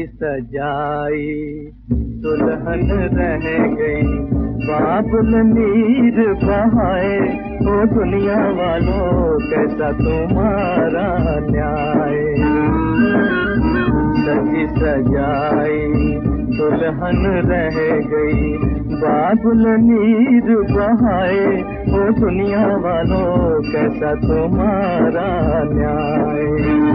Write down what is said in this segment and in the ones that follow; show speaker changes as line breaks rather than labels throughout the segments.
सजाई दुल्हन रह गई, बाबुल नीर बहाए। ओ दुनिया वालों कैसा तुम्हारा न्याय। सजी सजाई दुल्हन रह गई, बाबुल नीर बहाए। ओ दुनिया वालों कैसा तुम्हारा न्याय।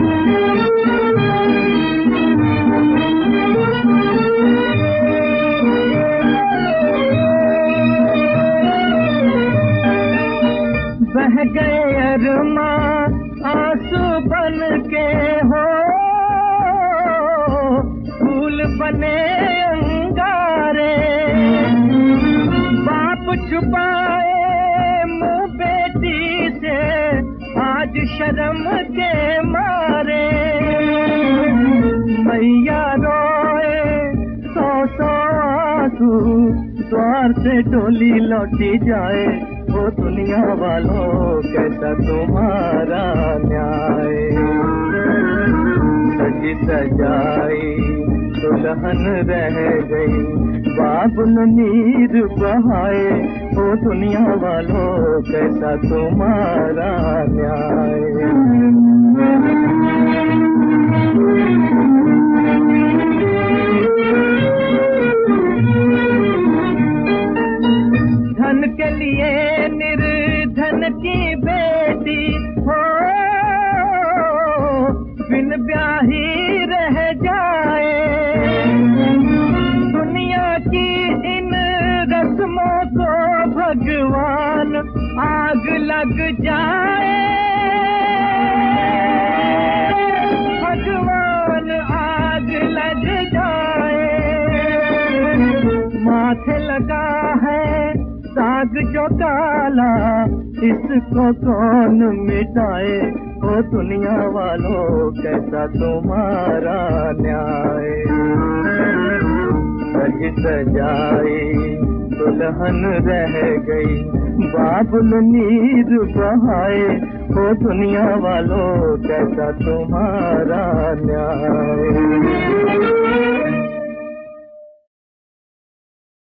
बह गए अरमां आंसू बन के, हो फूल बने अंगारे। बाप छुपाए मुंह बेटी से आज शर्म के मारे। मैया रोए सौ सौ आंसू, द्वार से डोली लौटी जाए। ओ दुनिया वालों कैसा तुम्हारा न्याय। सजी सजाई दुल्हन रह गई, बाबुल नीर बहाए। ओ दुनिया वालों कैसा तुम्हारा न्याय। धन के लिए निर्धन की बेटी हो बिन ब्याही रह जाए। दुनिया की इन रस्मों को भगवान आग लग जाए। भगवान आग लग जाए। माथे लगा है दाग जो काला, इसको कौन मिटाए। ओ दुनिया वालों कैसा तुम्हारा न्याय। सज सजाई दुल्हन रह गई, बाबुल नीर बहाए। ओ दुनिया वालों कैसा तुम्हारा न्याय।